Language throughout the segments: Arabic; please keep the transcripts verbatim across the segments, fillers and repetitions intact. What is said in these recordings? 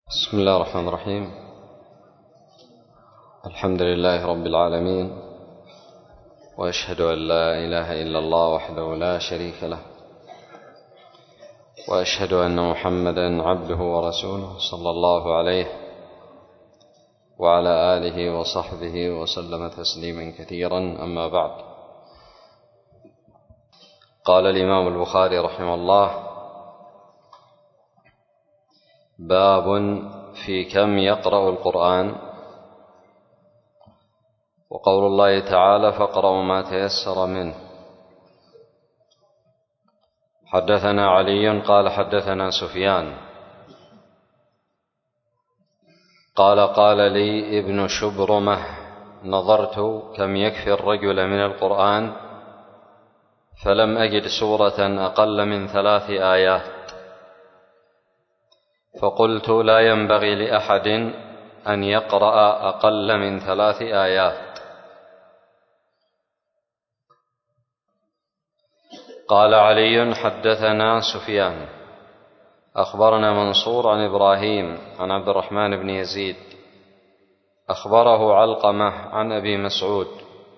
بسم الله الرحمن الرحيم. الحمد لله رب العالمين، وأشهد أن لا إله إلا الله وحده لا شريك له، وأشهد أن محمدا عبده ورسوله صلى الله عليه وعلى آله وصحبه وسلم تسليما كثيرا. أما بعد، قال الإمام البخاري رحمه الله: باب في كم يقرأ القرآن. وقول الله تعالى: فاقرأوا ما تيسر منه. حدثنا علي قال حدثنا سفيان قال قال لي ابن شبرمة: نظرت كم يكفي الرجل من القرآن فلم أجد سورة أقل من ثلاث آيات، فقلت: لا ينبغي لأحد أن يقرأ أقل من ثلاث آيات. قال علي: حدثنا سفيان أخبرنا منصور عن إبراهيم عن عبد الرحمن بن يزيد أخبره علقمة عن أبي مسعود: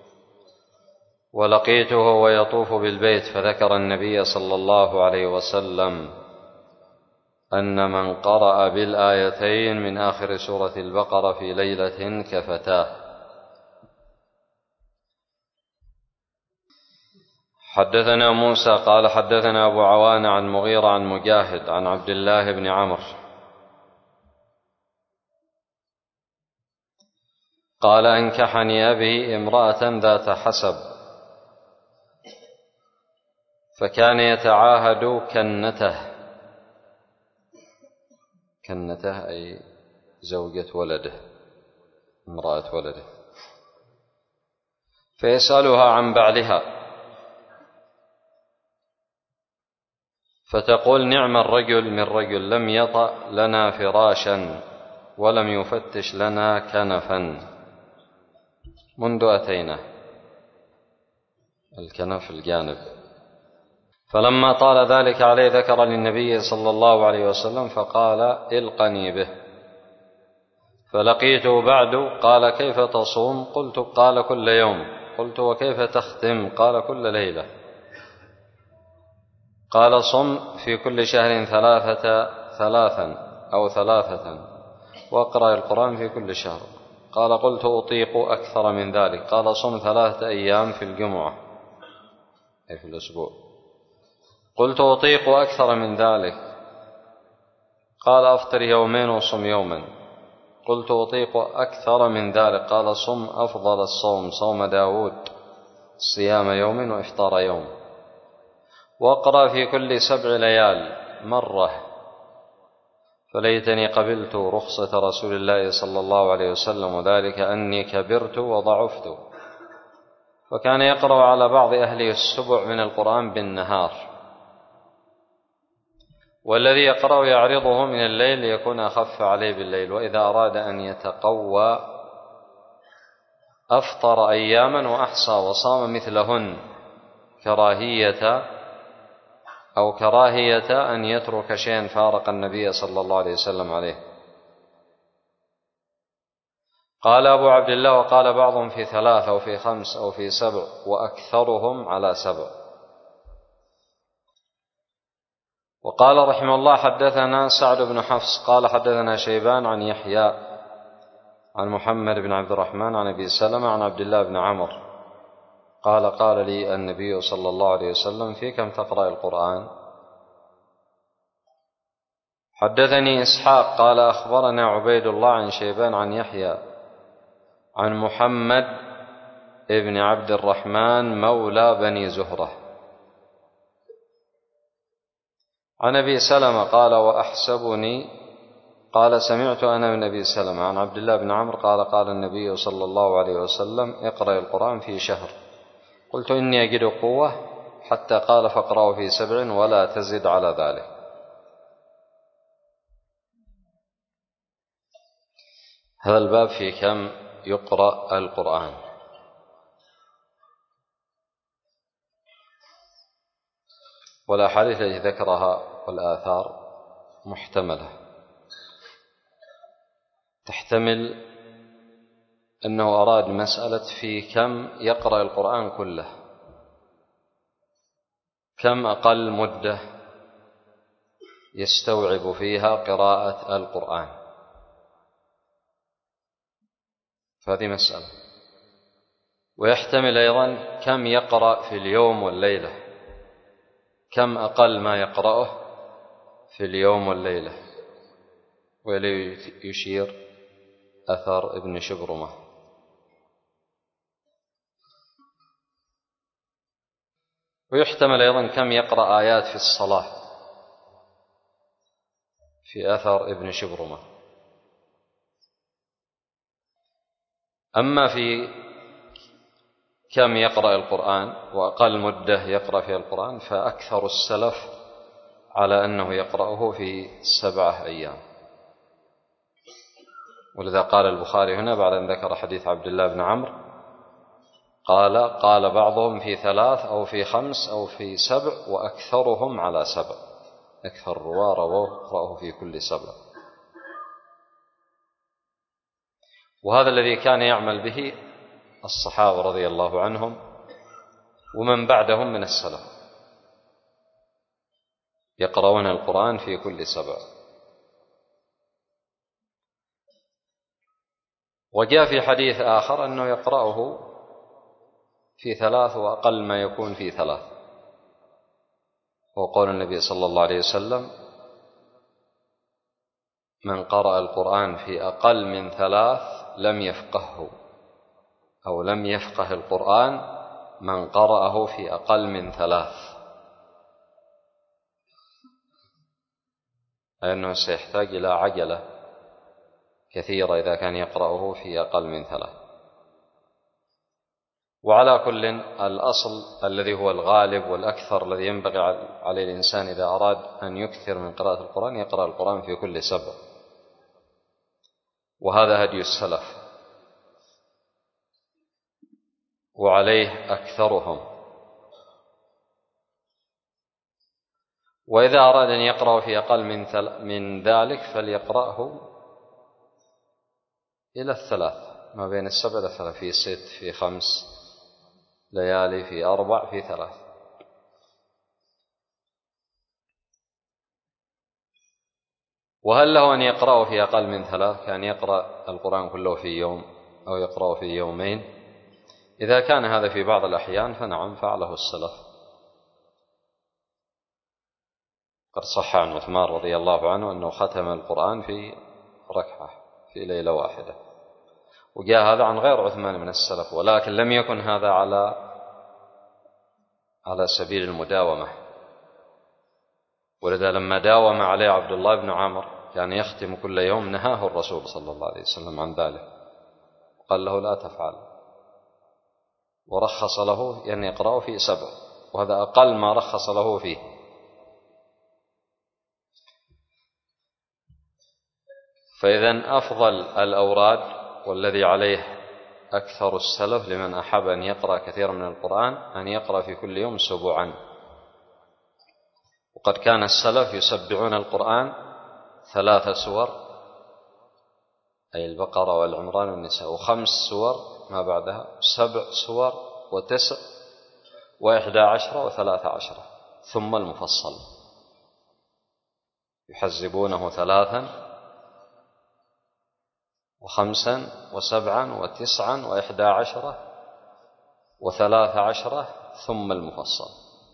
ولقيته ويطوف بالبيت فذكر النبي صلى الله عليه وسلم أن من قرأ بالآيتين من آخر سورة البقرة في ليلة كفتاه. حدثنا موسى قال حدثنا أبو عوان عن مغيرة عن مجاهد عن عبد الله بن عمرو قال: أنكحني أبي امرأة ذات حسب، فكان يتعاهد كنته. كنته أي زوجة ولده، امرأة ولده، فيسألها عن بعلها فتقول: نعم الرجل من رجل لم يطأ لنا فراشا ولم يفتش لنا كنفا منذ أتينا. الكنف الجانب. فلما طال ذلك عليه ذكر للنبي صلى الله عليه وسلم فقال: القني به. فلقيته بعد قال: كيف تصوم؟ قلت: قال: كل يوم. قلت: وكيف تختم؟ قال: كل ليلة. قال: صم في كل شهر ثلاثة ثلاثا أو ثلاثة واقرأ القرآن في كل شهر. قال: قلت: أطيق أكثر من ذلك. قال: صم ثلاثة أيام في الجمعة أي في الأسبوع. قلت: أطيق أكثر من ذلك. قال: أفطر يومين وصم يوما. قلت: أطيق أكثر من ذلك. قال: صم أفضل الصوم صوم داود، صيام يوم وإفطار يوم. واقرأ في كل سبع ليال مرة. فليتني قبلت رخصة رسول الله صلى الله عليه وسلم، وذلك أني كبرت وضعفت. وكان يقرأ على بعض أهله السبع من القرآن بالنهار، والذي يقرأ يعرضه من الليل ليكون أخف عليه بالليل. وإذا أراد أن يتقوى أفطر أياما وأحصى وصام مثلهن، كراهية أو كراهية أن يترك شيئا فارق النبي صلى الله عليه وسلم عليه. قال أبو عبد الله: وقال بعضهم في ثلاث أو في خمس أو في سبع، وأكثرهم على سبع. وقال رحمه الله: حدثنا سعد بن حفص قال حدثنا شيبان عن يحيى عن محمد بن عبد الرحمن عن أبي سلمة عن عبد الله بن عمرو قال: قال لي النبي صلى الله عليه وسلم: في كم تقرأ القرآن؟ حدثني إسحاق قال أخبرنا عبيد الله عن شيبان عن يحيى عن محمد ابن عبد الرحمن مولى بني زهرة عن أبي سلمة قال: وأحسبني قال سمعت أنا من أبي سلمة عن عبد الله بن عمرو قال: قال النبي صلى الله عليه وسلم: اقرأ القرآن في شهر. قلت: إني أجد قوة. حتى قال: فاقرأه في سبع ولا تزد على ذلك. هذا الباب في كم يقرأ القرآن. والأحاديث التي ذكرها والآثار محتملة، يحتمل أنه أراد مسألة في كم يقرأ القرآن كله، كم أقل مدة يستوعب فيها قراءة القرآن، فهذه مسألة. ويحتمل أيضا كم يقرأ في اليوم والليلة، كم أقل ما يقرأه في اليوم والليلة، وإليه يشير أثر ابن شبرمة. ويحتمل أيضا كم يقرأ آيات في الصلاة في أثر ابن شبرمة. أما في كم يقرأ القرآن وأقل مدة يقرأ فيها القرآن، فأكثر السلف على أنه يقرأه في سبعة أيام. ولذا قال البخاري هنا بعد أن ذكر حديث عبد الله بن عمرو قال قال بعضهم في ثلاث أو في خمس أو في سبع وأكثرهم على سبع، أكثر الرواة رواه يقرأه في كل سبع. وهذا الذي كان يعمل به الصحابة رضي الله عنهم ومن بعدهم من السلف، يقرؤون القرآن في كل سبع. وجاء في حديث آخر أنه يقرأه في ثلاث وأقل ما يكون في ثلاث، وقول النبي صلى الله عليه وسلم: من قرأ القرآن في أقل من ثلاث لم يفقهه، أو لم يفقه القرآن من قرأه في أقل من ثلاث، لأنه سيحتاج إلى عجلة كثيرة إذا كان يقرأه في أقل من ثلاث. وعلى كل، الأصل الذي هو الغالب والأكثر الذي ينبغي عليه الإنسان إذا أراد أن يكثر من قراءة القرآن يقرأ القرآن في كل سبع، وهذا هدي السلف وعليه أكثرهم. وإذا أراد أن يقرأ في أقل من, من ذلك فليقرأه إلى الثلاث، ما بين السبع للثلاث، في ست، في خمس ليالي، في أربع، في ثلاث. وهل له أن يقرأه في أقل من ثلاث، كان يقرأ القرآن كله في يوم أو يقرأه في يومين؟ إذا كان هذا في بعض الأحيان فنعم، فعله السلف. قد صح عن عثمان رضي الله عنه أنه ختم القرآن في ركعة في ليلة واحدة، وجاء هذا عن غير عثمان من السلف، ولكن لم يكن هذا على على سبيل المداومة. ولذا لما داوم عليه عبد الله بن عمرو كان يختم كل يوم، نهاه الرسول صلى الله عليه وسلم عن ذلك، قال له: لا تفعل، ورخص له أن يقرأه في سبع، وهذا أقل ما رخص له فيه. فإذن أفضل الأوراد والذي عليه أكثر السلف لمن أحب أن يقرأ كثيرا من القرآن أن يقرأ في كل يوم سبعا. وقد كان السلف يسبعون القرآن ثلاث سور، أي البقرة والعمران والنساء، وخمس سور ما بعدها، سبع سور وتسع وإحدى عشرة وثلاث عشرة، ثم المفصل، يحزبونه ثلاثا وخمسا وسبعا وتسعا وإحدى عشرة وثلاث عشرة، ثم المفصل.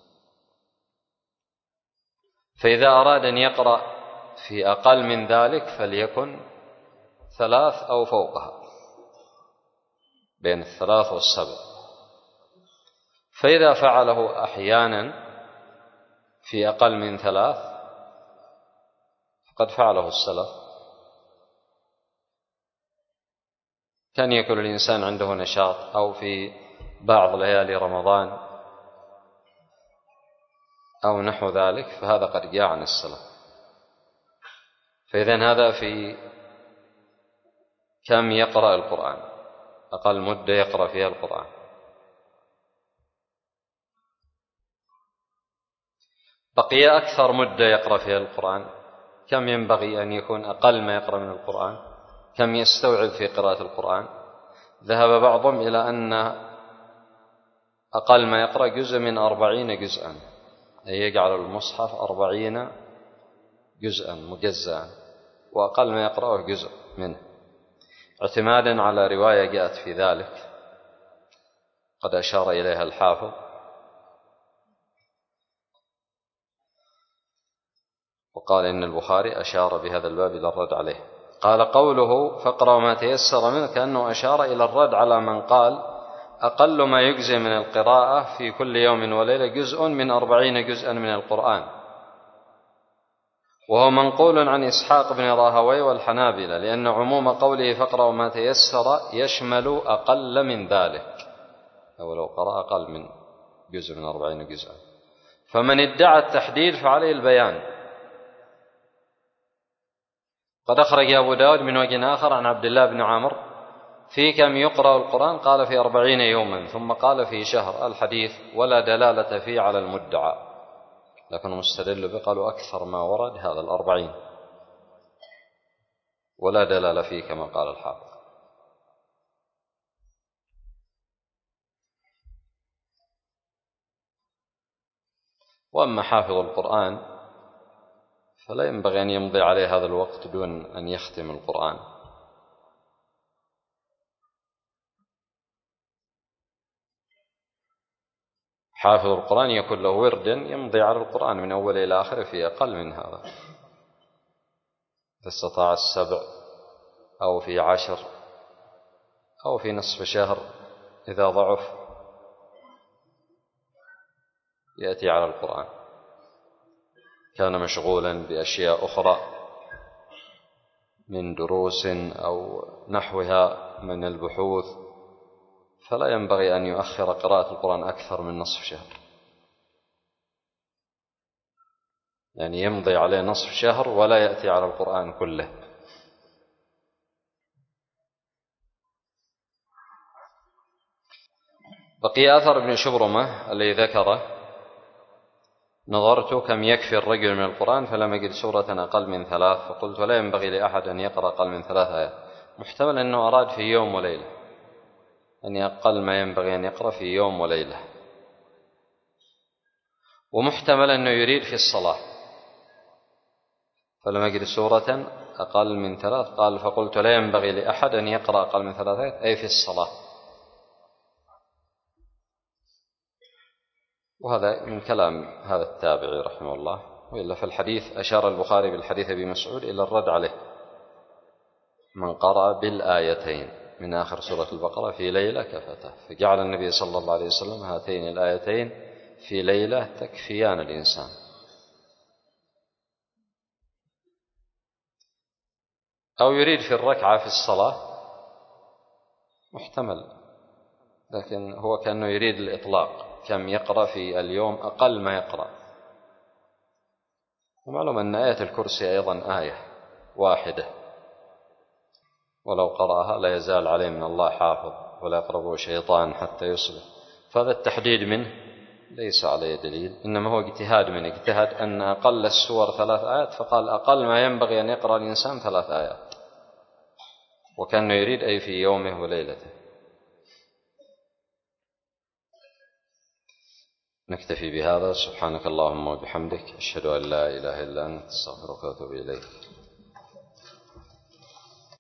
فإذا أراد أن يقرأ في أقل من ذلك فليكن ثلاث أو فوقها، بين الثلاث والسبع. فإذا فعله أحيانا في أقل من ثلاث فقد فعله السلف. كان يكون الإنسان عنده نشاط، أو في بعض ليالي رمضان أو نحو ذلك، فهذا قد جاء عن السلف. فإذن هذا في كم يقرأ القرآن، أقل مدة يقرأ فيها القرآن. بقي أكثر مدة يقرأ فيها القرآن، كم ينبغي أن يكون أقل ما يقرأ من القرآن؟ كم يستوعب في قراءة القرآن؟ ذهب بعضهم إلى أن أقل ما يقرأ جزء من أربعين جزءا، أي يجعل المصحف أربعين جزءا مجزأ، وأقل ما يقرأه جزء منه، اعتمادا على رواية جاءت في ذلك قد أشار إليها الحافظ، وقال إن البخاري أشار بهذا الباب إلى الرد عليه. قال قوله فاقرأوا ما تيسر منه كأنه أشار إلى الرد على من قال أقل ما يجزي من القراءة في كل يوم وليلة جزء من أربعين جزءا من القرآن، وهو منقول عن إسحاق بن راهوي والحنابلة، لأن عموم قوله فاقرأوا ما تيسر يشمل أقل من ذلك، أو لو قرأ أقل من جزء من أربعين جزءا. فمن ادعى التحديد فعليه البيان. قد أخرج أبو داود من وجه آخر عن عبد الله بن عمرو في كم يقرأ القرآن، قال في أربعين يوما، ثم قال في شهر، الحديث ولا دلالة فيه على المدعى، لكن مستدل به قالوا أكثر ما ورد هذا الأربعين، ولا دلالة فيه كما قال الحافظ. وأما حافظ القرآن فلا ينبغي أن يمضي عليه هذا الوقت دون أن يختم القرآن، حافظ القرآن يكون له ورد يمضي على القرآن من أول إلى آخره في أقل من هذا، إذا استطاع السبع أو في عشر أو في نصف شهر إذا ضعف يأتي على القرآن. كان مشغولا بأشياء أخرى من دروس أو نحوها من البحوث، فلا ينبغي أن يؤخر قراءة القرآن أكثر من نصف شهر، يعني يمضي عليه نصف شهر ولا يأتي على القرآن كله. بقي أثر ابن شبرمة الذي ذكره: نظرت كم يكفي الرجل من القرآن فلم أجد سورة أقل من ثلاث، فقلت لا ينبغي لأحد أن يقرأ أقل من ثلاث آيات. محتمل أنه أراد في يوم وليلة، أن أقل ما ينبغي أن يقرأ في يوم وليلة، ومحتمل أنه يريد في الصلاة، فلم أجد سورة أقل من ثلاث قال فقلت لا ينبغي لأحد أن يقرأ أقل من ثلاث آيات، أي في الصلاة. وهذا من كلام هذا التابعي رحمه الله، وإلا في الحديث أشار البخاري بالحديث أبي مسعود إلى الرد عليه: من قرأ بالآيتين من آخر سورة البقرة في ليلة كفته، فجعل النبي صلى الله عليه وسلم هاتين الآيتين في ليلة تكفيان الإنسان. أو يريد في الركعة في الصلاة، محتمل، لكن هو كأنه يريد الإطلاق، كم يقرأ في اليوم أقل ما يقرأ. ومعلوم أن آية الكرسي أيضا آية واحدة، ولو قرأها لا يزال عليه من الله حافظ ولا يقربه شيطان حتى يصبح. فهذا التحديد منه ليس عليه دليل، إنما هو اجتهاد من اجتهد أن أقل السور ثلاث آيات، فقال أقل ما ينبغي أن يقرأ الإنسان ثلاث آيات، وكان يريد أي في يومه وليلته. نكتفي بهذا. سبحانك اللهم وبحمدك، أشهد أن لا إله إلا أنت، أستغفرك وأتوب إليك.